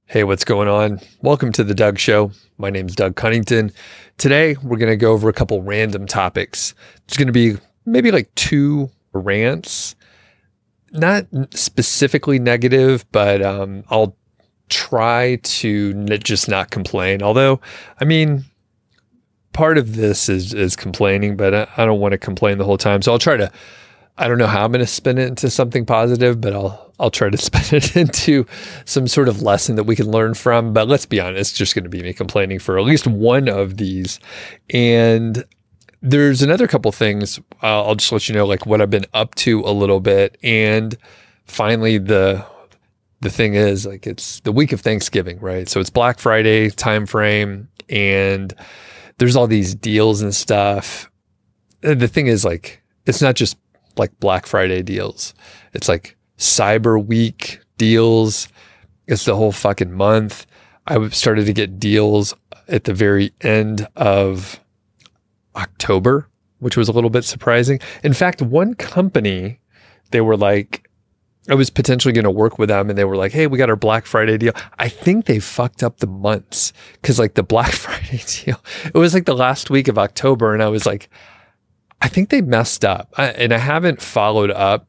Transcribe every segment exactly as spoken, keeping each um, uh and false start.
Hey, what's going on? Welcome to the Doug Show. My name's Doug Cunnington. Today, we're going to go over a couple random topics. It's going to be maybe like two rants, not specifically negative, but um, I'll try to n- just not complain. Although, I mean, part of this is, is complaining, but I, I don't want to complain the whole time. So I'll try to, I don't know how I'm going to spin it into something positive, but I'll I'll try to spin it into some sort of lesson that we can learn from. But let's be honest, it's just going to be me complaining for at least one of these. And there's another couple things. Uh, I'll just let you know, like what I've been up to a little bit. And finally, the the thing is, like, it's the week of Thanksgiving, right? So it's Black Friday time frame, and there's all these deals and stuff. And the thing is, like, it's not just like Black Friday deals. It's like Cyber Week deals. It's the whole fucking month. I started to get deals at the very end of October, which was a little bit surprising. In fact, one company, they were like, I was potentially going to work with them, and they were like, hey, we got our Black Friday deal. I think they fucked up the months, because like the Black Friday deal, it was like the last week of October, and I was like, I think they messed up. I, and I haven't followed up.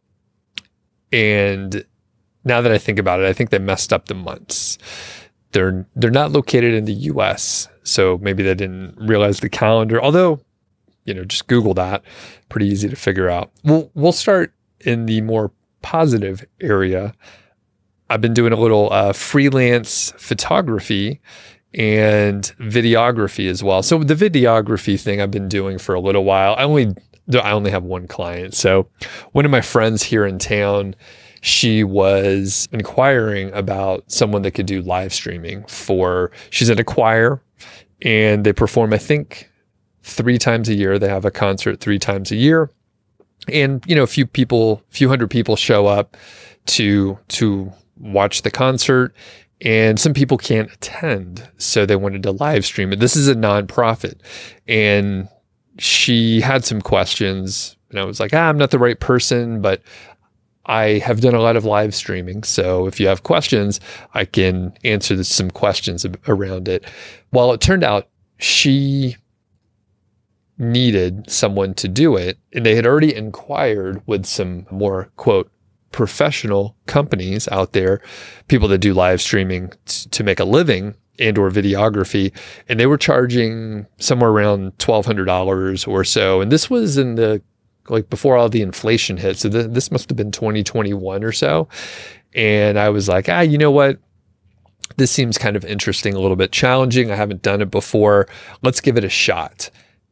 And now that I think about it, I think they messed up the months. They're they're not located in the U S, so maybe they didn't realize the calendar. Although, you know, just Google that. Pretty easy to figure out. We'll we'll start in the more positive area. I've been doing a little uh, freelance photography and videography as well. So the videography thing I've been doing for a little while. I only I only have one client. So one of my friends here in town, she was inquiring about someone that could do live streaming for, she's in a choir, and they perform, I think, three times a year. They have a concert three times a year. And, you know, a few people, a few hundred people show up to, to watch the concert. And some people can't attend, so they wanted to live stream it. This is a nonprofit. And she had some questions, and I was like, ah, I'm not the right person, but I have done a lot of live streaming. So if you have questions, I can answer some questions around it. Well, it turned out she needed someone to do it, and they had already inquired with some more, quote, professional companies out there, people that do live streaming t- to make a living and or videography. And they were charging somewhere around twelve hundred dollars or so. And this was in the, like before all the inflation hit. So th- this must've been twenty twenty-one or so. And I was like, ah, you know what? This seems kind of interesting, a little bit challenging. I haven't done it before. Let's give it a shot.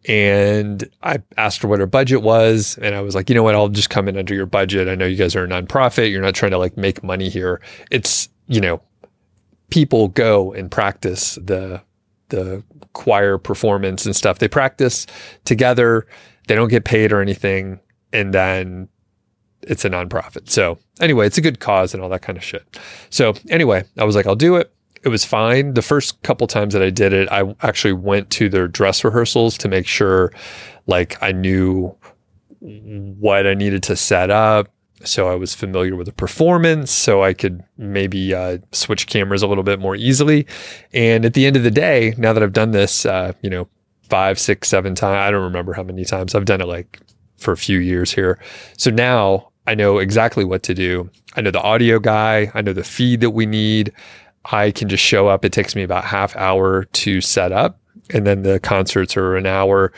And I asked her what her budget was. And I was like, you know what? I'll just come in under your budget. I know you guys are a nonprofit. You're not trying to like make money here. It's, you know, people go and practice the, the choir performance and stuff. They practice together. They don't get paid or anything. And then it's a nonprofit. So anyway, it's a good cause and all that kind of shit. So anyway, I was like, I'll do it. It was fine. The first couple times that I did it, I actually went to their dress rehearsals to make sure like I knew what I needed to set up. So I was familiar with the performance, so I could maybe uh, switch cameras a little bit more easily. And at the end of the day, now that I've done this, uh, you know, five, six, seven times, I don't remember how many times I've done it, like for a few years here. So now I know exactly what to do. I know the audio guy. I know the feed that we need. I can just show up. It takes me about half hour to set up, and then the concerts are an hour.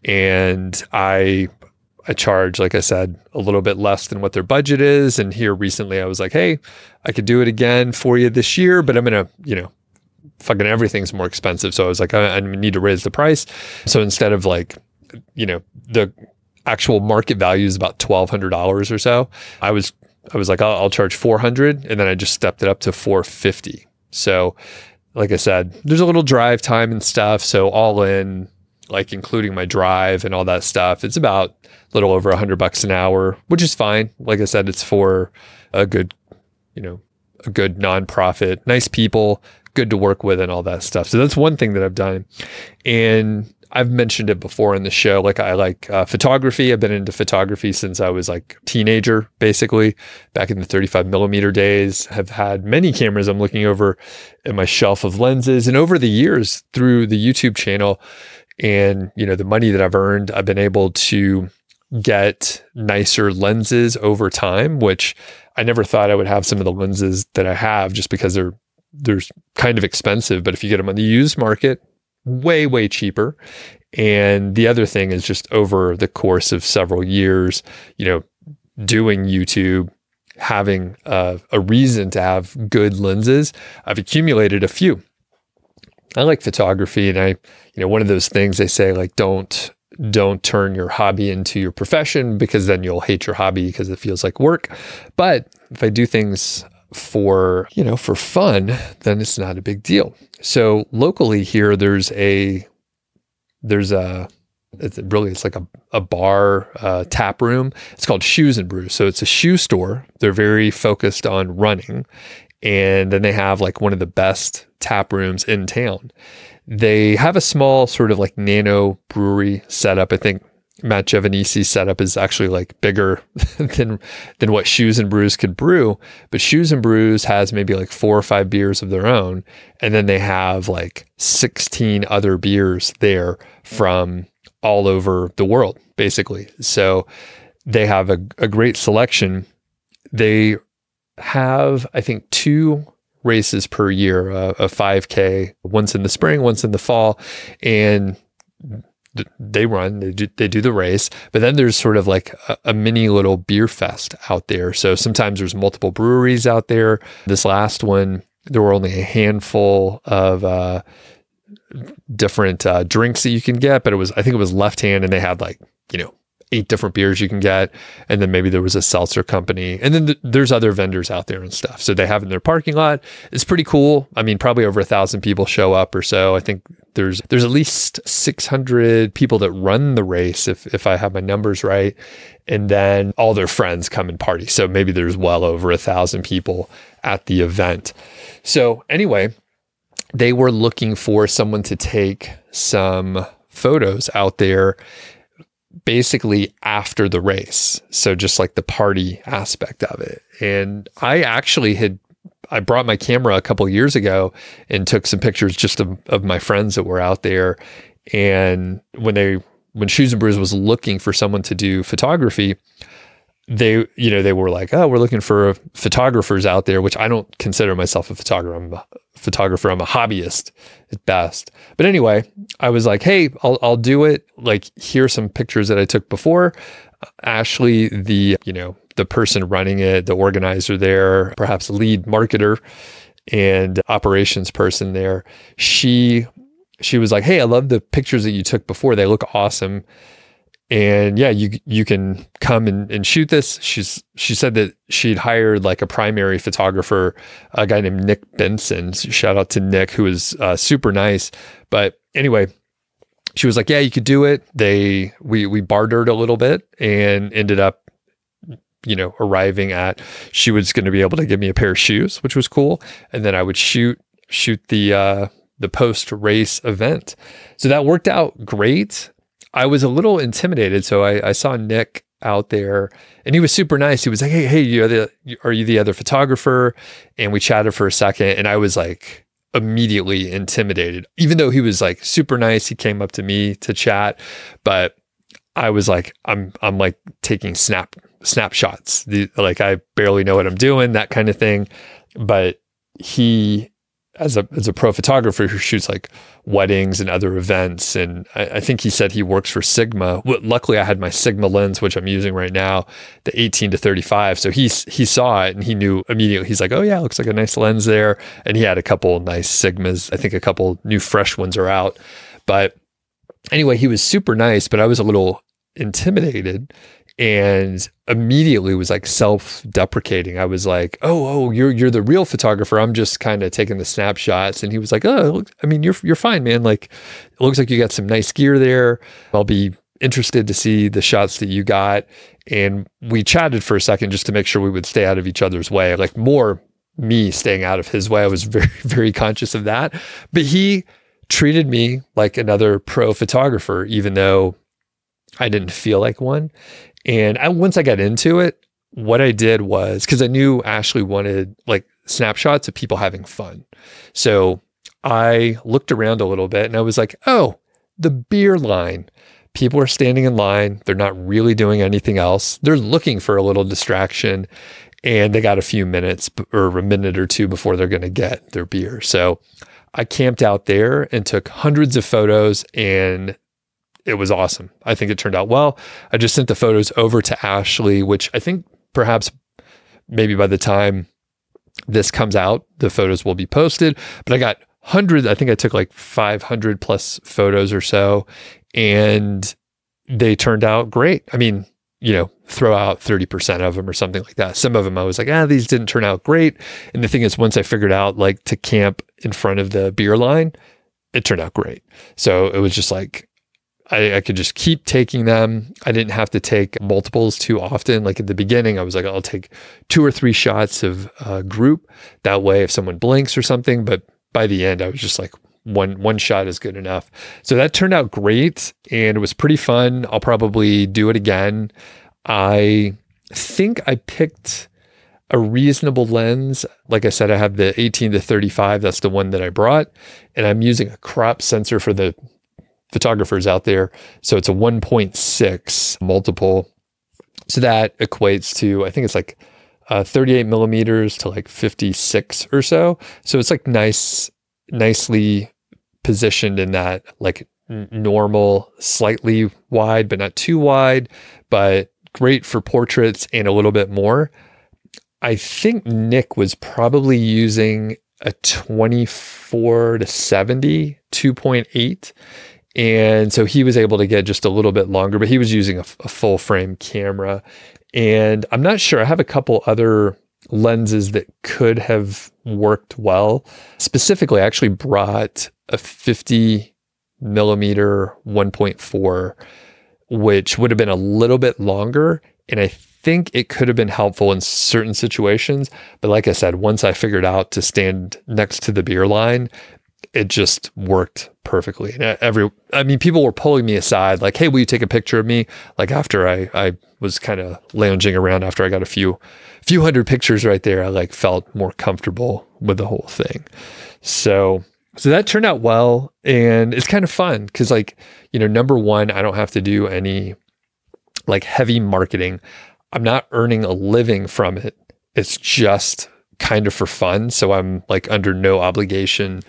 And I, I charge, like I said, a little bit less than what their budget is. And here recently I was like, hey, I could do it again for you this year, but I'm going to, you know, fucking everything's more expensive. So I was like, I, I need to raise the price. So instead of like, you know, the actual market value is about twelve hundred dollars or so, I was, I was like, I'll, I'll charge four hundred. And then I just stepped it up to four fifty. So like I said, there's a little drive time and stuff. So all in, like including my drive and all that stuff, it's about a little over a hundred bucks an hour, which is fine. Like I said, it's for a good, you know, a good nonprofit, nice people, good to work with and all that stuff. So that's one thing that I've done. And I've mentioned it before in the show. Like I like uh, photography. I've been into photography since I was like a teenager, basically back in the thirty-five millimeter days. Have had many cameras. I'm looking over at my shelf of lenses, and over the years through the YouTube channel and, you know, the money that I've earned, I've been able to get nicer lenses over time, which I never thought I would have some of the lenses that I have just because they're they're kind of expensive. But if you get them on the used market, way, way cheaper. And the other thing is just over the course of several years, you know, doing YouTube, having uh, a reason to have good lenses, I've accumulated a few. I like photography, and I, you know, one of those things they say, like, don't don't turn your hobby into your profession, because then you'll hate your hobby because it feels like work. But if I do things for, you know, for fun, then it's not a big deal. So locally here, there's a, there's a, it's really, it's like a, a bar, uh, tap room. It's called Shoes and Brews. So it's a shoe store. They're very focused on running. And then they have like one of the best tap rooms in town. They have a small sort of like nano brewery setup. I think Matt Giovanisi's setup is actually like bigger than than what Shoes and Brews could brew. But Shoes and Brews has maybe like four or five beers of their own. And then they have like sixteen other beers there from all over the world, basically. So they have a, a great selection. They have, I think, two races per year, uh, a five K, once in the spring, once in the fall, and th- they run, they do, they do the race, but then there's sort of like a, a mini little beer fest out there. So sometimes there's multiple breweries out there. This last one, there were only a handful of uh, different uh, drinks that you can get, but it was, I think it was Left Hand, and they had like, you know, eight different beers you can get. And then maybe there was a seltzer company. And then th- there's other vendors out there and stuff. So they have it in their parking lot. It's pretty cool. I mean, probably over a thousand people show up or so. I think there's there's at least six hundred people that run the race, if if I have my numbers right. And then all their friends come and party. So maybe there's well over a thousand people at the event. So anyway, they were looking for someone to take some photos out there basically after the race. So just like the party aspect of it. And I actually had, I brought my camera a couple of years ago and took some pictures just of, of my friends that were out there. And when they, when Shoes and Brews was looking for someone to do photography, they, you know, they were like, oh, we're looking for photographers out there, which I don't consider myself a photographer. I'm a photographer. I'm a hobbyist at best. But anyway, I was like, hey, I'll, I'll do it. Like, here's some pictures that I took before. Ashley, the, you know, the person running it, the organizer there, perhaps lead marketer and operations person there, she, she was like, hey, I love the pictures that you took before. They look awesome. And yeah, you you can come and, and shoot this. She's she said that she'd hired like a primary photographer, a guy named Nick Benson. So shout out to Nick, who was uh, super nice. But anyway, she was like, yeah, you could do it. They we we bartered a little bit and ended up, you know, arriving at, she was going to be able to give me a pair of shoes, which was cool. And then I would shoot shoot the uh, the post race event. So that worked out great. I was a little intimidated. So I, I saw Nick out there and he was super nice. He was like, hey, hey, you're the, are you the other photographer? And we chatted for a second and I was like immediately intimidated, even though he was like super nice. He came up to me to chat, but I was like, I'm, I'm like taking snap snapshots. The, like, I barely know what I'm doing, that kind of thing. But he, as a, as a pro photographer who shoots like weddings and other events. And I, I think he said he works for Sigma. Well, luckily I had my Sigma lens, which I'm using right now, the eighteen to thirty-five. So he, he saw it and he knew immediately. He's like, oh yeah, looks like a nice lens there. And he had a couple nice Sigmas. I think a couple new fresh ones are out, but anyway, he was super nice, but I was a little intimidated and immediately was like self-deprecating. I was like, oh, oh, you're you're the real photographer. I'm just kind of taking the snapshots. And he was like, oh, I mean, you're you're fine, man. Like, it looks like you got some nice gear there. I'll be interested to see the shots that you got. And we chatted for a second just to make sure we would stay out of each other's way. Like, more me staying out of his way. I was very, very conscious of that. But he treated me like another pro photographer, even though I didn't feel like one. And I, once I got into it, what I did was, because I knew Ashley wanted like snapshots of people having fun. So I looked around a little bit and I was like, oh, the beer line. People are standing in line. They're not really doing anything else. They're looking for a little distraction, and they got a few minutes or a minute or two before they're going to get their beer. So I camped out there and took hundreds of photos, and it was awesome. I think it turned out well. I just sent the photos over to Ashley, which I think perhaps maybe by the time this comes out, the photos will be posted. But I got hundreds, I think I took like five hundred plus photos or so, and they turned out great. I mean, you know, throw out thirty percent of them or something like that. Some of them I was like, ah, these didn't turn out great. And the thing is, once I figured out like to camp in front of the beer line, it turned out great. So it was just like, I, I could just keep taking them. I didn't have to take multiples too often. Like at the beginning, I was like, I'll take two or three shots of a group. That way, if someone blinks or something, but by the end, I was just like, one one shot is good enough. So that turned out great, and it was pretty fun. I'll probably do it again. I think I picked a reasonable lens. Like I said, I have the eighteen to thirty-five. That's the one that I brought, and I'm using a crop sensor for the photographers out there. So it's a one point six multiple. So that equates to, I think it's like uh, thirty-eight millimeters to like fifty-six or so. So it's like nice, nicely positioned in that like n- normal, slightly wide, but not too wide, but great for portraits and a little bit more. I think Nick was probably using a twenty-four to seventy, two point eight. And so he was able to get just a little bit longer, but he was using a, a full frame camera. And I'm not sure. I have a couple other lenses that could have worked well. Specifically, I actually brought a fifty millimeter one point four, which would have been a little bit longer. And I think it could have been helpful in certain situations. But like I said, once I figured out to stand next to the beer line, it just worked perfectly. And every, I mean, people were pulling me aside, like, hey, will you take a picture of me? Like after I, I was kind of lounging around after I got a few, few hundred pictures right there, I like felt more comfortable with the whole thing. So, so that turned out well. And it's kind of fun because like, you know, number one, I don't have to do any like heavy marketing. I'm not earning a living from it. It's just kind of for fun. So I'm like under no obligation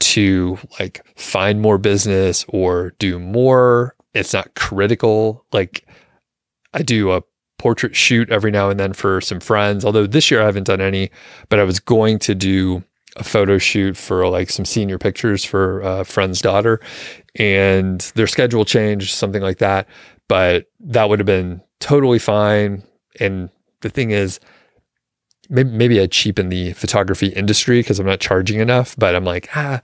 to like find more business or do more. It's not critical. Like I do a portrait shoot every now and then for some friends, although this year I haven't done any, but I was going to do a photo shoot for like some senior pictures for a friend's daughter, and their schedule changed, something like that. But that would have been totally fine. And the thing is, maybe, maybe I cheapen the photography industry because I'm not charging enough, but I'm like, ah,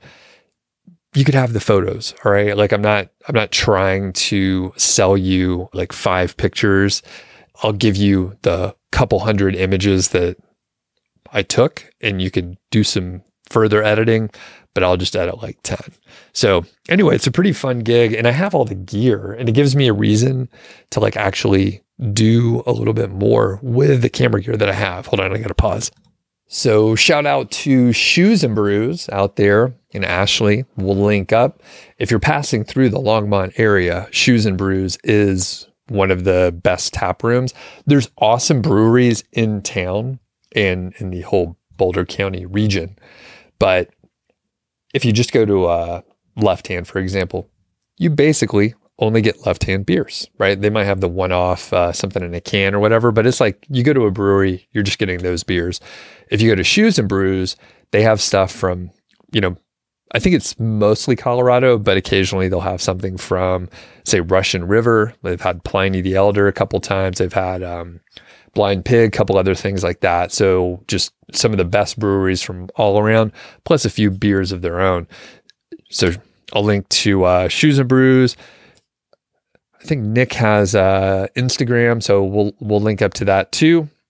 you could have the photos. All right. Like I'm not, I'm not trying to sell you like five pictures. I'll give you the couple hundred images that I took, and you could do some further editing, but I'll just edit like ten. So anyway, it's a pretty fun gig, and I have all the gear, and it gives me a reason to like actually do a little bit more with the camera gear that I have. Hold on, I got to pause. So shout out to Shoes and Brews out there in Ashley. We'll link up. If you're passing through the Longmont area, Shoes and Brews is one of the best tap rooms. There's awesome breweries in town and in the whole Boulder County region. But if you just go to uh, Left Hand, for example, you basically only get left-hand beers, right? They might have the one-off, uh, something in a can or whatever, but it's like you go to a brewery, you're just getting those beers. If you go to Shoes and Brews, they have stuff from, you know, I think it's mostly Colorado, but occasionally they'll have something from, say, Russian River. They've had Pliny the Elder a couple times. They've had um, Blind Pig, a couple other things like that. So just some of the best breweries from all around, plus a few beers of their own. So I'll link to uh, Shoes and Brews. I think Nick has uh, Instagram, so we'll we'll link up to that too.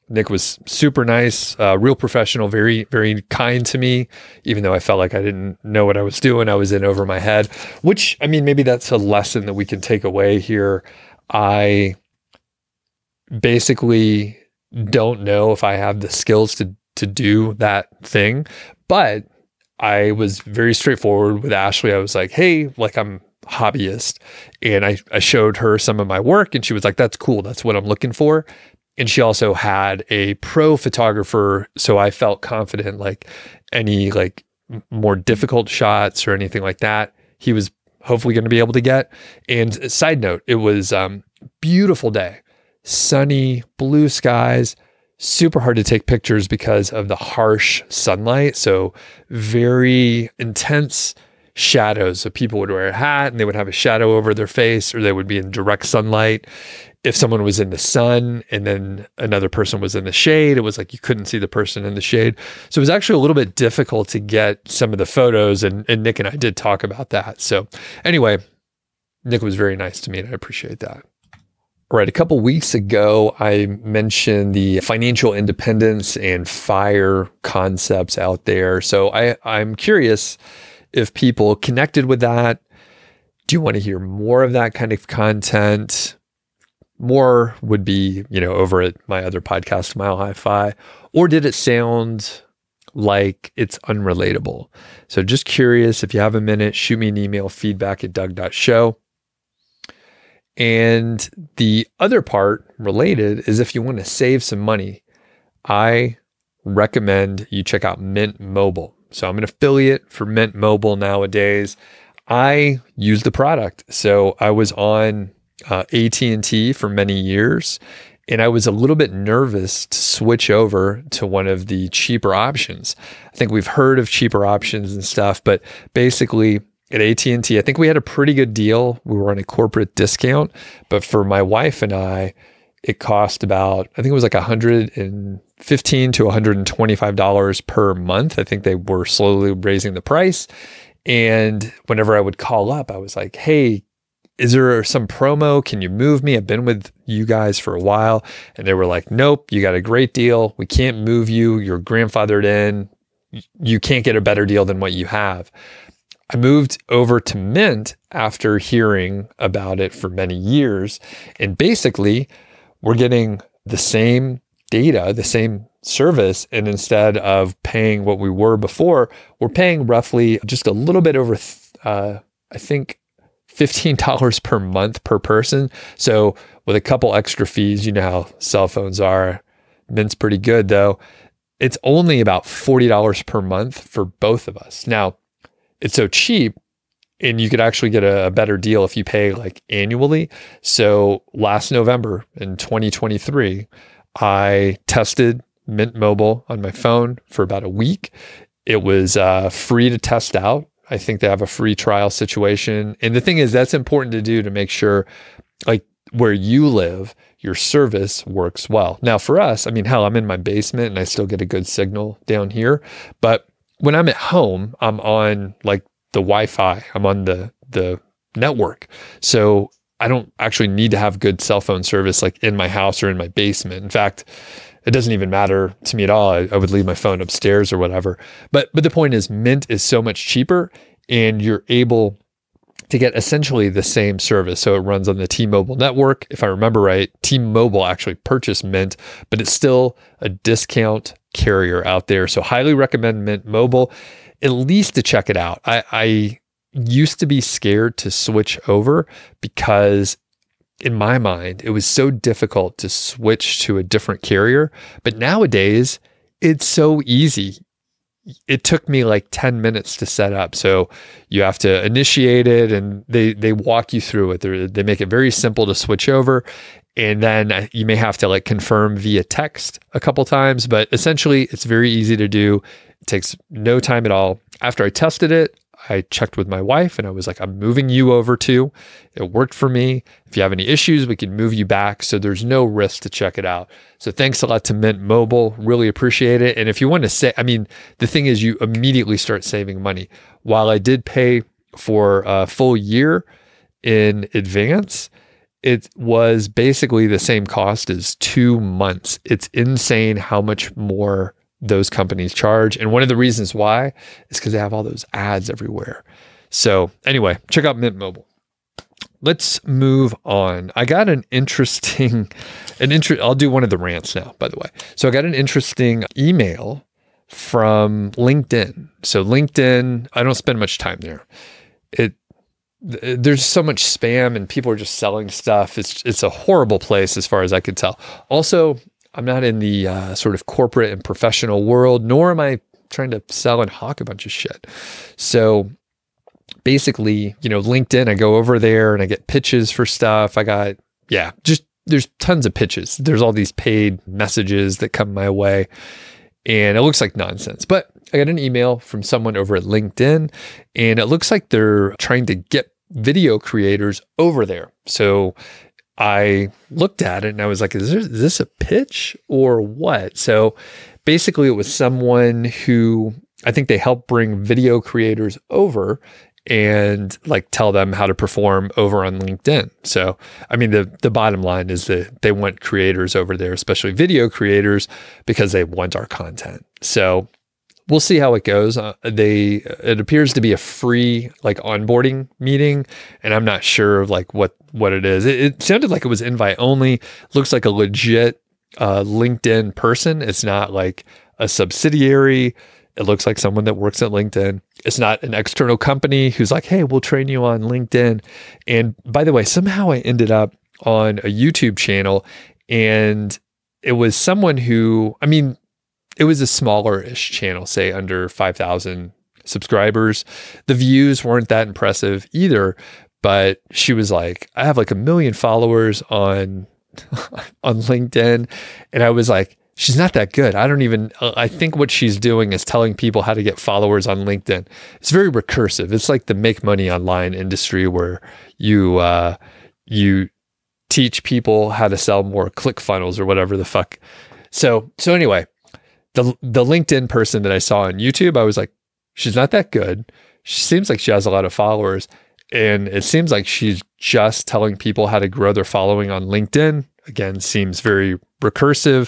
Nick was super nice, uh, real professional, very, very kind to me, even though I felt like I didn't know what I was doing. I was in over my head, which, I mean, maybe that's a lesson that we can take away here. I basically don't know if I have the skills to to do that thing, but I was very straightforward with Ashley. I was like, hey, like I'm a hobbyist. And I, I showed her some of my work and she was like, that's cool. That's what I'm looking for. And she also had a pro photographer. So I felt confident, like any like more difficult shots or anything like that, he was hopefully going to be able to get. And side note, it was um beautiful day, sunny, blue skies, super hard to take pictures because of the harsh sunlight. So very intense shadows. So people would wear a hat and they would have a shadow over their face, or they would be in direct sunlight. If someone was in the sun and then another person was in the shade, it was like you couldn't see the person in the shade. So it was actually a little bit difficult to get some of the photos, and, and Nick and I did talk about that. So anyway, Nick was very nice to me and I appreciate that. All right, a couple weeks ago, I mentioned the financial independence and FIRE concepts out there. So I, I'm curious if people connected with that. Do you want to hear more of that kind of content? More would be, you know, over at my other podcast, Mile High Fi, or did it sound like it's unrelatable? So just curious, if you have a minute, shoot me an email, feedback at doug dot show. And the other part related is if you want to save some money, I recommend you check out Mint Mobile. So I'm an affiliate for Mint Mobile nowadays. I use the product. So I was on uh, A T and T for many years, and I was a little bit nervous to switch over to one of the cheaper options. I think we've heard of cheaper options and stuff, but basically at A T and T, I think we had a pretty good deal. We were on a corporate discount, but for my wife and I, it cost about, I think it was like one hundred fifteen to one hundred twenty-five dollars per month. I think they were slowly raising the price. And whenever I would call up, I was like, hey, is there some promo? Can you move me? I've been with you guys for a while. And they were like, nope, you got a great deal. We can't move you. You're grandfathered in. You can't get a better deal than what you have. I moved over to Mint after hearing about it for many years. And basically, we're getting the same data, the same service. And instead of paying what we were before, we're paying roughly just a little bit over, uh, I think, fifteen dollars per month per person. So with a couple extra fees, you know how cell phones are. Mint's pretty good though. It's only about forty dollars per month for both of us. Now, it's so cheap, and you could actually get a, a better deal if you pay like annually. So last November in twenty twenty-three, I tested Mint Mobile on my phone for about a week. It was uh, free to test out. I think they have a free trial situation. And the thing is, that's important to do to make sure, like where you live, your service works well. Now for us, I mean, hell, I'm in my basement and I still get a good signal down here. But when I'm at home, I'm on like the Wi-Fi. I'm on the the network. So I don't actually need to have good cell phone service like in my house or in my basement. In fact, it doesn't even matter to me at all. I, I would leave my phone upstairs or whatever. But but the point is, Mint is so much cheaper, and you're able to get essentially the same service. So it runs on the T-Mobile network. If I remember right, T-Mobile actually purchased Mint, but it's still a discount carrier out there. So highly recommend Mint Mobile, at least to check it out. I, I used to be scared to switch over because in my mind, it was so difficult to switch to a different carrier. But nowadays, it's so easy. It took me like ten minutes to set up. So you have to initiate it, and they they walk you through it. They're, they make it very simple to switch over. And then you may have to like confirm via text a couple times, but essentially it's very easy to do. It takes no time at all. After I tested it, I checked with my wife and I was like, I'm moving you over too. It worked for me. If you have any issues, we can move you back. So there's no risk to check it out. So thanks a lot to Mint Mobile. Really appreciate it. And if you want to say, I mean, the thing is you immediately start saving money. While I did pay for a full year in advance, it was basically the same cost as two months. It's insane how much more those companies charge. And one of the reasons why is because they have all those ads everywhere. So anyway, check out Mint Mobile. Let's move on. I got an interesting, an inter- I'll do one of the rants now, by the way. So I got an interesting email from LinkedIn. So LinkedIn, I don't spend much time there. It There's so much spam and people are just selling stuff. It's it's a horrible place as far as I could tell. Also, I'm not in the uh, sort of corporate and professional world, nor am I trying to sell and hawk a bunch of shit. So basically, you know, LinkedIn, I go over there and I get pitches for stuff. I got, yeah, just there's tons of pitches. There's all these paid messages that come my way and it looks like nonsense. But I got an email from someone over at LinkedIn and it looks like they're trying to get video creators over there. So I looked at it and I was like, is, there, is this a pitch or what? So basically it was someone who I think they help bring video creators over and like tell them how to perform over on LinkedIn. So, I mean, the, the bottom line is that they want creators over there, especially video creators, because they want our content. So we'll see how it goes. Uh, they, it appears to be a free like onboarding meeting, and I'm not sure of like what, what it is. It, it sounded like it was invite only. Looks like a legit uh, LinkedIn person. It's not like a subsidiary. It looks like someone that works at LinkedIn. It's not an external company who's like, hey, we'll train you on LinkedIn. And by the way, somehow I ended up on a YouTube channel and it was someone who, I mean, it was a smaller-ish channel, say under five thousand subscribers. The views weren't that impressive either, but she was like, I have like a million followers on, on LinkedIn. And I was like, she's not that good. I don't even, I think what she's doing is telling people how to get followers on LinkedIn. It's very recursive. It's like the make money online industry where you, uh, you teach people how to sell more click funnels or whatever the fuck. So, so anyway, the, the LinkedIn person that I saw on YouTube, I was like, she's not that good. She seems like she has a lot of followers and it seems like she's just telling people how to grow their following on LinkedIn. Again, seems very recursive.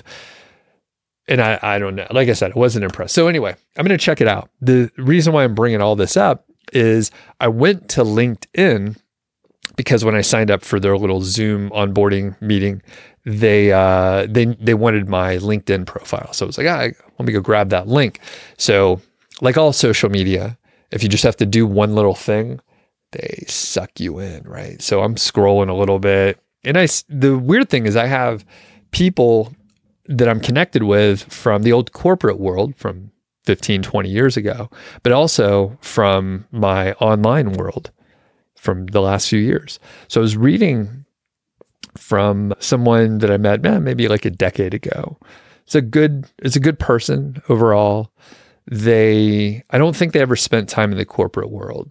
And I, I don't know. Like I said, I wasn't impressed. So anyway, I'm going to check it out. The reason why I'm bringing all this up is I went to LinkedIn because when I signed up for their little Zoom onboarding meeting, they uh, they they wanted my LinkedIn profile. So I was like, ah, let me go grab that link. So like all social media, if you just have to do one little thing, they suck you in, right? So I'm scrolling a little bit. And I, the weird thing is I have people that I'm connected with from the old corporate world from fifteen, twenty years ago, but also from my online world from the last few years. So I was reading from someone that I met man, maybe like a decade ago. It's a good, it's a good person overall. They, I don't think they ever spent time in the corporate world.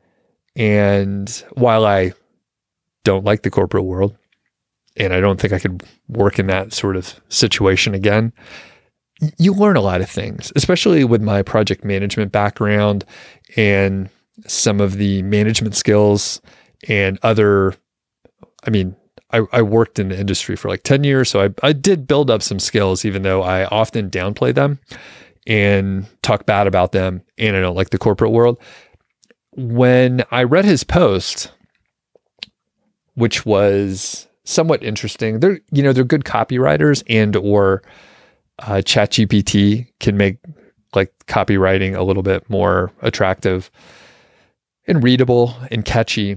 And while I don't like the corporate world, and I don't think I could work in that sort of situation again, you learn a lot of things, especially with my project management background and some of the management skills and other, I mean, I, I worked in the industry for like ten years. So I, I did build up some skills, even though I often downplay them and talk bad about them. And I don't like the corporate world. When I read his post, which was somewhat interesting. They're, you know, they're good copywriters and or uh, ChatGPT can make like copywriting a little bit more attractive and readable and catchy.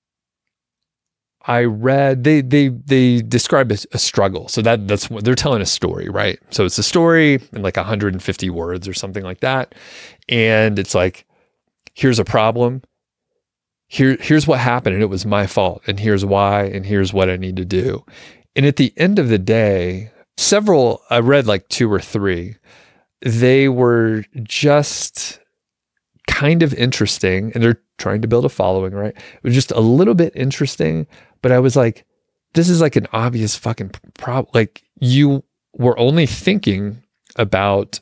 I read, they they they describe a, a struggle. So that that's what they're telling a story, right? So it's a story in like one hundred fifty words or something like that. And it's like, here's a problem. Here, here's what happened and it was my fault and here's why and here's what I need to do. And at the end of the day, several, I read like two or three, they were just kind of interesting and they're trying to build a following, right? It was just a little bit interesting, but I was like, this is like an obvious fucking problem. Like you were only thinking about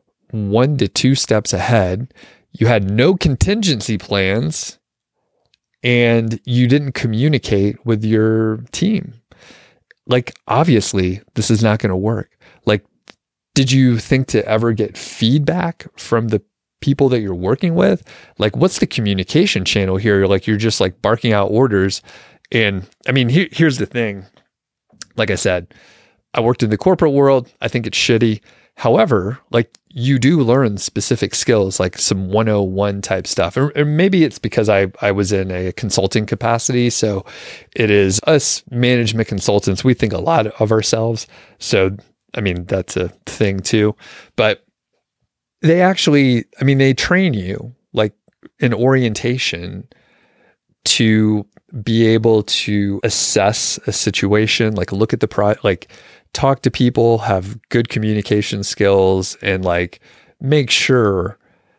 one to two steps ahead. You had no contingency plans. and you didn't communicate with your team. Like, obviously, this is not going to work. Like, did you think to ever get feedback from the people that you're working with? Like, what's the communication channel here? Like, you're just like barking out orders. And I mean, here, here's the thing. Like I said, I worked in the corporate world. I think it's shitty. However, like, you do learn specific skills, like some one oh one type stuff. Or, or maybe it's because I, I was in a consulting capacity. So it is us management consultants. We think a lot of ourselves. So, I mean, that's a thing too. But they actually, I mean, they train you like in orientation to be able to assess a situation, like look at the pro, like talk to people, have good communication skills, and like make sure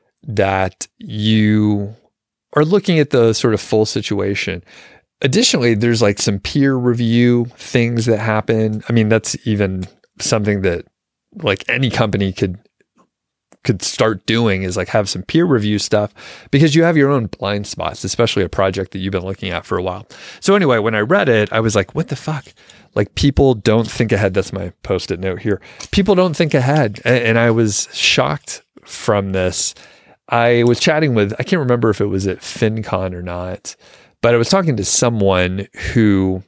that you are looking at the sort of full situation. Additionally, there's like some peer review things that happen. I mean, that's even something that like any company could could start doing, is like have some peer review stuff, because you have your own blind spots, especially a project that you've been looking at for a while. So anyway, when I read it, I was like, what the fuck? Like, people don't think ahead. That's my post-it note here. People don't think ahead. And I was shocked from this. I was chatting with, I can't remember if it was at FinCon or not, but I was talking to someone who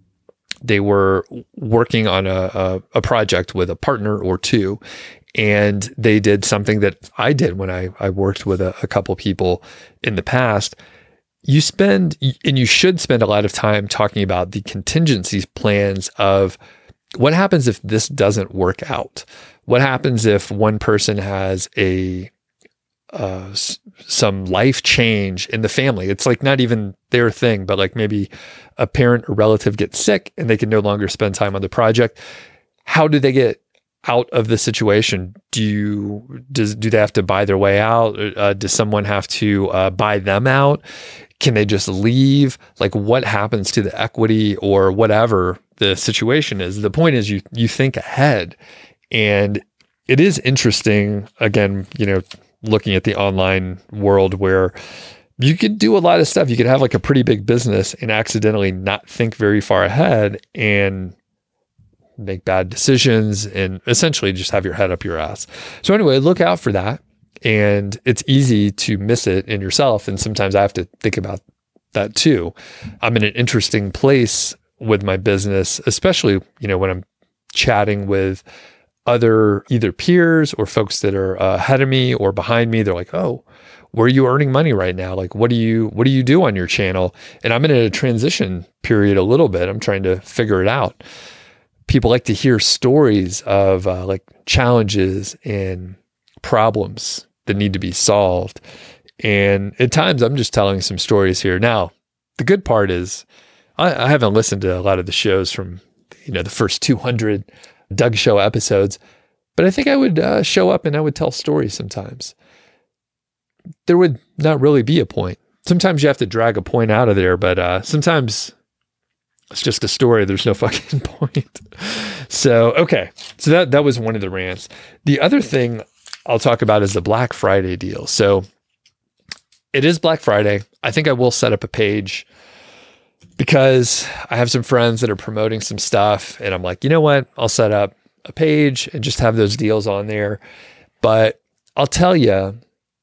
they were working on a, a, a project with a partner or two. And they did something that I did when I, I worked with a, a couple people in the past. You spend, and you should spend a lot of time talking about the contingency plans of what happens if this doesn't work out. What happens if one person has a uh, some life change in the family? It's like not even their thing, but like maybe a parent or relative gets sick and they can no longer spend time on the project. How do they get out of the situation? Do you, does, do they have to buy their way out? Uh, does someone have to uh, buy them out? Can they just leave? Like, what happens to the equity or whatever the situation is? The point is you, you think ahead, and it is interesting, again, you know, looking at the online world where you could do a lot of stuff. You could have like a pretty big business and accidentally not think very far ahead and make bad decisions and essentially just have your head up your ass. So anyway, look out for that. And it's easy to miss it in yourself. And sometimes I have to think about that too. I'm in an interesting place with my business, especially, you know, when I'm chatting with other either peers or folks that are uh, ahead of me or behind me. They're like, oh, where are you earning money right now? Like, what do you, what do you do on your channel? And I'm in a transition period a little bit. I'm trying to figure it out. People like to hear stories of uh, like challenges and problems that need to be solved. And at times I'm just telling some stories here. Now, the good part is I, I haven't listened to a lot of the shows from, you know, the first two hundred Doug Show episodes, but I think I would uh, show up and I would tell stories sometimes. There would not really be a point. Sometimes you have to drag a point out of there, but uh, sometimes it's just a story. There's no fucking point. So, okay. So that, that was one of the rants. The other thing I'll talk about is the Black Friday deal. So it is Black Friday. I think I will set up a page because I have some friends that are promoting some stuff and I'm like, you know what? I'll set up a page and just have those deals on there. But I'll tell you,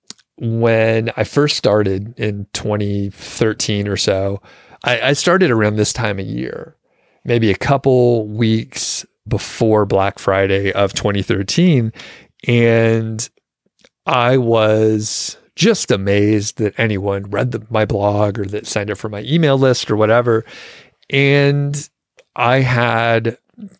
when I first started in twenty thirteen or so, I, I started around this time of year, maybe a couple weeks before Black Friday of twenty thirteen. And I was just amazed that anyone read the, my blog or that signed up for my email list or whatever. And I had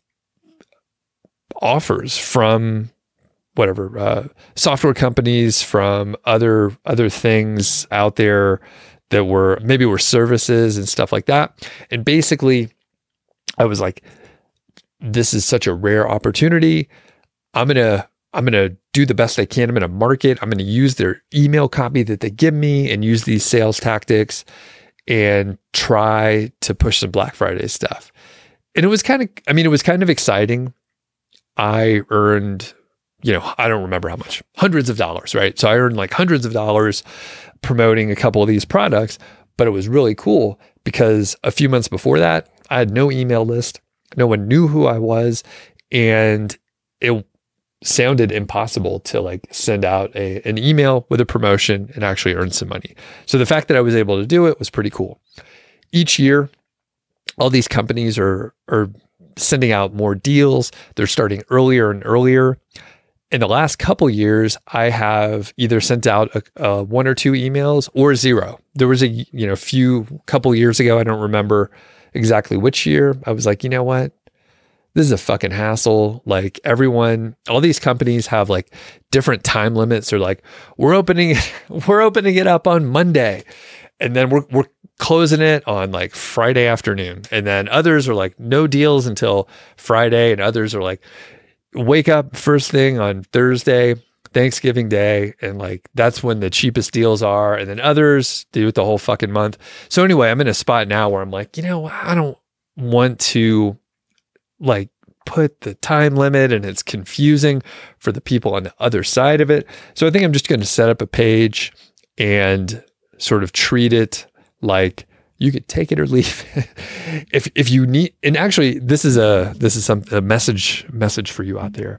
offers from whatever, uh, software companies, from other, other things out there that were, maybe were services and stuff like that. And basically I was like, this is such a rare opportunity. I'm going to, I'm going to do the best I can. I'm going to market. I'm going to use their email copy that they give me and use these sales tactics and try to push some Black Friday stuff. And it was kind of, I mean, it was kind of exciting. I earned, you know, I don't remember how much, hundreds of dollars, right? So I earned like hundreds of dollars promoting a couple of these products, But it was really cool because a few months before that, I had no email list. No one knew who I was. And it sounded impossible to like send out a, an email with a promotion and actually earn some money. So the fact that I was able to do it was pretty cool. Each year, all these companies are, are sending out more deals. They're starting earlier and earlier. In the last couple years, I have either sent out a, a one or two emails or zero. There was a you know few couple years ago, I don't remember exactly which year. I was like, you know what? This is a fucking hassle. Like everyone, all these companies have like different time limits. They're like, we're opening, we're opening it up on Monday, and then we're we're closing it on like Friday afternoon. And then others are like, no deals until Friday, and others are like, wake up first thing on Thursday, Thanksgiving Day, and like that's when the cheapest deals are. And then others do it the whole fucking month. So anyway, I'm in a spot now where I'm like, you know, I don't want to like put the time limit, and it's confusing for the people on the other side of it. So I think I'm just going to set up a page and sort of treat it like you could take it or leave it. if if you need, and actually this is a this is some a message message for you out there.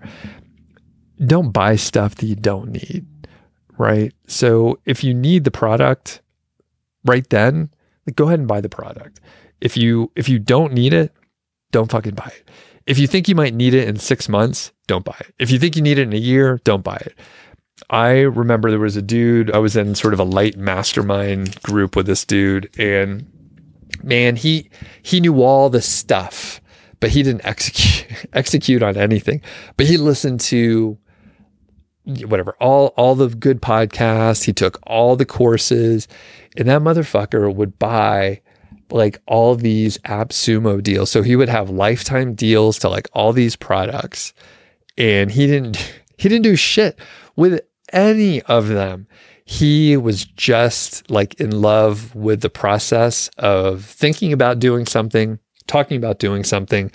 Don't buy stuff that you don't need, right? So if you need the product right then, like, go ahead and buy the product. If you if you don't need it, don't fucking buy it. If you think you might need it in six months, don't buy it. If you think you need it in a year, don't buy it. I remember there was a dude, I was in sort of a light mastermind group with this dude, and man, he he knew all the stuff, but he didn't execute execute on anything. But he listened to whatever, all all the good podcasts, he took all the courses, and that motherfucker would buy like all these AppSumo deals. So he would have lifetime deals to like all these products, and he didn't he didn't do shit with any of them. He was just like in love with the process of thinking about doing something, talking about doing something,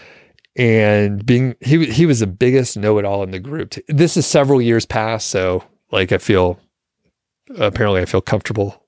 and being, he, he was the biggest know-it-all in the group. This is several years past. So like, I feel, apparently I feel comfortable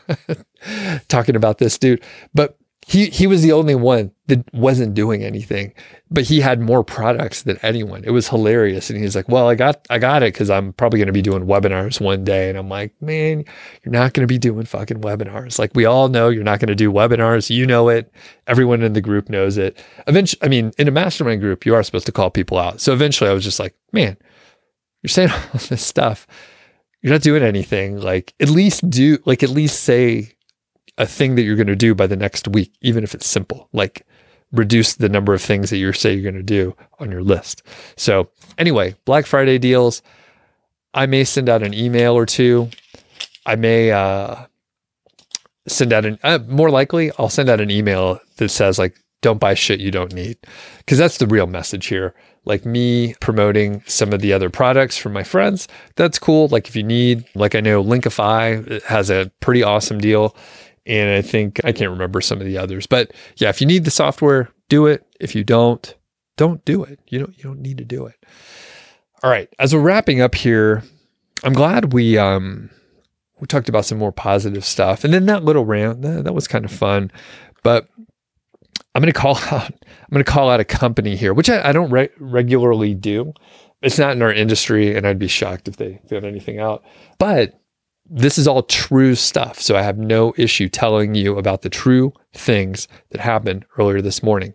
talking about this dude, but he, he was the only one that wasn't doing anything, but he had more products than anyone. It was hilarious. And he's like, well, I got, I got it, 'cause I'm probably going to be doing webinars one day. And I'm like, man, you're not going to be doing fucking webinars. Like, we all know you're not going to do webinars. You know it. Everyone in the group knows it. Eventually, I mean, in a mastermind group, you are supposed to call people out. So eventually I was just like, man, you're saying all this stuff. You're not doing anything. Like, at least do, like, at least say a thing that you're going to do by the next week, even if it's simple, like reduce the number of things that you say you're going to do on your list. So anyway, Black Friday deals, I may send out an email or two. I may uh, send out an, uh, more likely I'll send out an email that says like, don't buy shit you don't need. 'Cause that's the real message here. Like me promoting some of the other products from my friends, that's cool. Like if you need, like I know Linkify has a pretty awesome deal. And I think, I can't remember some of the others, but yeah, if you need the software, do it. If you don't, don't do it. You don't, you don't need to do it. All right. As we're wrapping up here, I'm glad we, um, we talked about some more positive stuff. And then that little rant, that, that was kind of fun, but I'm going to call out, I'm going to call out a company here, which I, I don't re- regularly do. It's not in our industry, and I'd be shocked if they found anything out, but this is all true stuff. So I have no issue telling you about the true things that happened earlier this morning.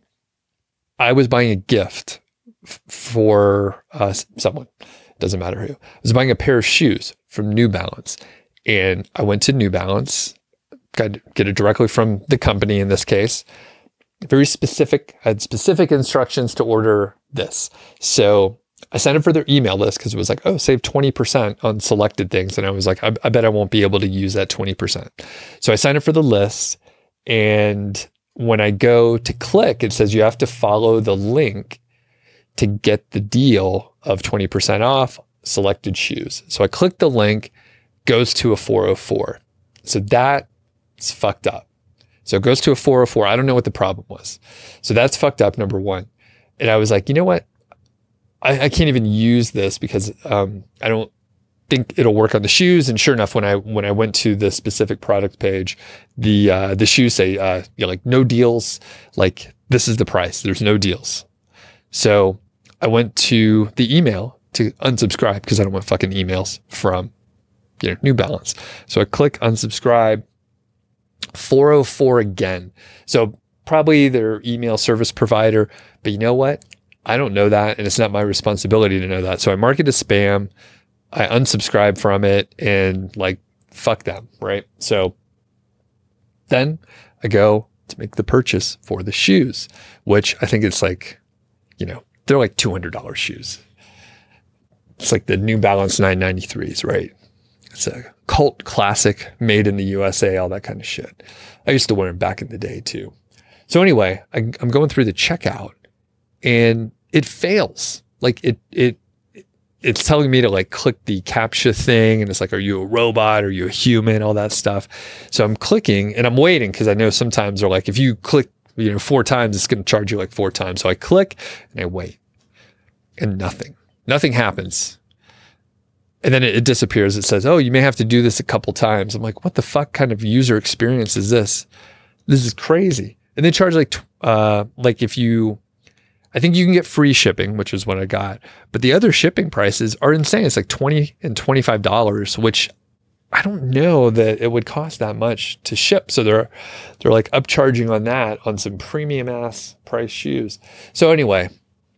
I was buying a gift f- for uh, someone. Doesn't matter who. I was buying a pair of shoes from New Balance. And I went to New Balance, got to get it directly from the company in this case. Very specific. I had specific instructions to order this. So I signed up for their email list because it was like, oh, save twenty percent on selected things. And I was like, I, I bet I won't be able to use that twenty percent. So I signed up for the list. And when I go to click, it says you have to follow the link to get the deal of twenty percent off selected shoes. So I click the link, goes to a four oh four. So that's fucked up. So it goes to a four oh four. I don't know what the problem was. So that's fucked up, number one. And I was like, you know what? I, I can't even use this because um, I don't think it'll work on the shoes. And sure enough, when I when I went to the specific product page, the uh, the shoes say uh, you know, like no deals, like this is the price. There's no deals. So I went to the email to unsubscribe because I don't want fucking emails from you know New Balance. So I click unsubscribe. four oh four again. So probably their email service provider, but you know what? I don't know that, and it's not my responsibility to know that. So I mark it as spam. I unsubscribe from it, and like, fuck them, right? So then I go to make the purchase for the shoes, which I think it's like, you know, they're like two hundred dollars shoes. It's like the New Balance nine ninety-threes, right? It's a cult classic, made in the U S A, all that kind of shit. I used to wear them back in the day too. So anyway, I, I'm going through the checkout and it fails. Like it, it, it's telling me to like click the CAPTCHA thing. And it's like, are you a robot? Are you a human? All that stuff. So I'm clicking and I'm waiting because I know sometimes they're like, if you click, you know, four times, it's going to charge you like four times. So I click and I wait and nothing, nothing happens. And then it, it disappears. It says, oh, you may have to do this a couple times. I'm like, what the fuck kind of user experience is this? This is crazy. And they charge like, uh, like if you, I think you can get free shipping, which is what I got. But the other shipping prices are insane. It's like twenty and twenty-five dollars, which I don't know that it would cost that much to ship. So they're, they're like upcharging on that on some premium ass price shoes. So anyway,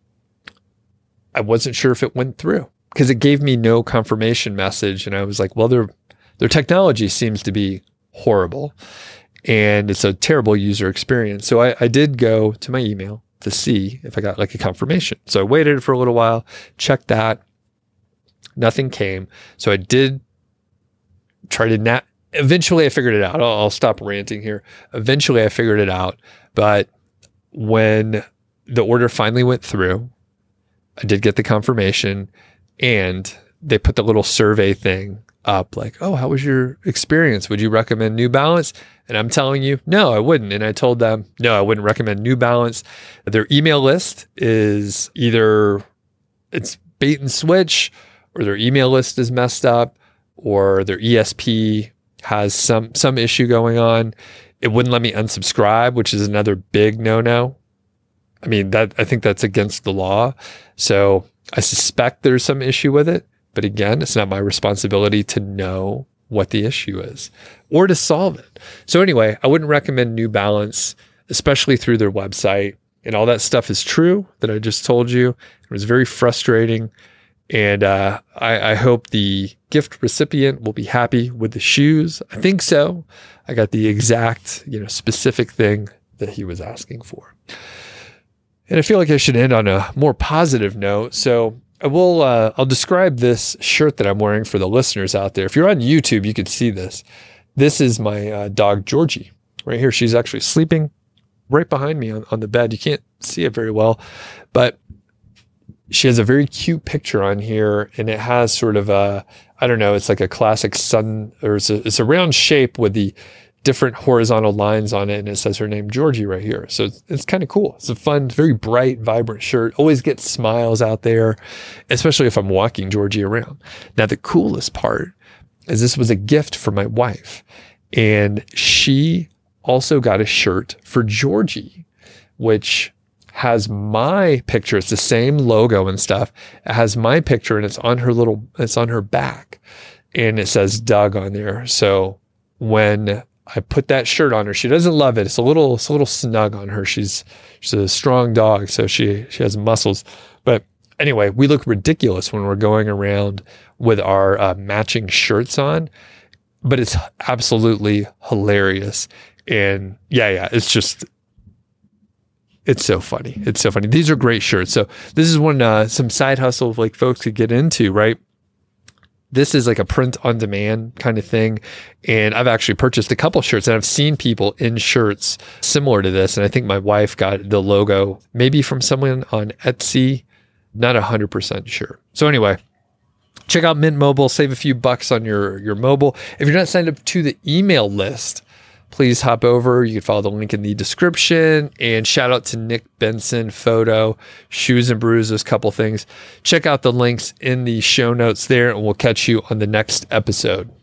I wasn't sure if it went through, because it gave me no confirmation message. And I was like, well, their their technology seems to be horrible and it's a terrible user experience. So I, I did go to my email to see if I got like a confirmation. So I waited for a little while, checked that, nothing came. So I did try to na- eventually I figured it out. I'll, I'll stop ranting here. Eventually I figured it out. But when the order finally went through, I did get the confirmation. And they put the little survey thing up like, oh, how was your experience? Would you recommend New Balance? And I'm telling you, no, I wouldn't. And I told them, no, I wouldn't recommend New Balance. Their email list is either it's bait and switch, or their email list is messed up, or their E S P has some, some issue going on. It wouldn't let me unsubscribe, which is another big no-no. I mean, that I think that's against the law. So I suspect there's some issue with it, but again, it's not my responsibility to know what the issue is or to solve it. So anyway, I wouldn't recommend New Balance, especially through their website. And all that stuff is true that I just told you. It was very frustrating. And uh, I, I hope the gift recipient will be happy with the shoes. I think so. I got the exact, you know, specific thing that he was asking for. And I feel like I should end on a more positive note. So I will, uh, I'll describe this shirt that I'm wearing for the listeners out there. If you're on YouTube, you can see this. This is my uh, dog, Georgie, right here. She's actually sleeping right behind me on, on the bed. You can't see it very well, but she has a very cute picture on here, and it has sort of a, I don't know, it's like a classic sun, or it's a, it's a round shape with the different horizontal lines on it, and it says her name, Georgie, right here. So it's, it's kind of cool. It's a fun, very bright, vibrant shirt. Always get smiles out there, especially if I'm walking Georgie around. Now, the coolest part is this was a gift for my wife, and she also got a shirt for Georgie, which has my picture. It's the same logo and stuff. It has my picture, and it's on her little, it's on her back, and it says Doug on there. So when I put that shirt on her, she doesn't love it. It's a little, it's a little snug on her. She's, she's a strong dog, so she, she has muscles. But anyway, we look ridiculous when we're going around with our uh, matching shirts on, but it's absolutely hilarious. And yeah, yeah, it's just, it's so funny. It's so funny. These are great shirts. So this is one, uh, some side hustle like folks could get into, right? This is like a print on demand kind of thing. And I've actually purchased a couple shirts, and I've seen people in shirts similar to this. And I think my wife got the logo maybe from someone on Etsy. Not one hundred percent sure. So anyway, check out Mint Mobile, save a few bucks on your, your mobile. If you're not signed up to the email list please hop over. You can follow the link in the description. And shout out to Nick Benson Photo, Shoes and Brews, those couple things. Check out the links in the show notes there, and we'll catch you on the next episode.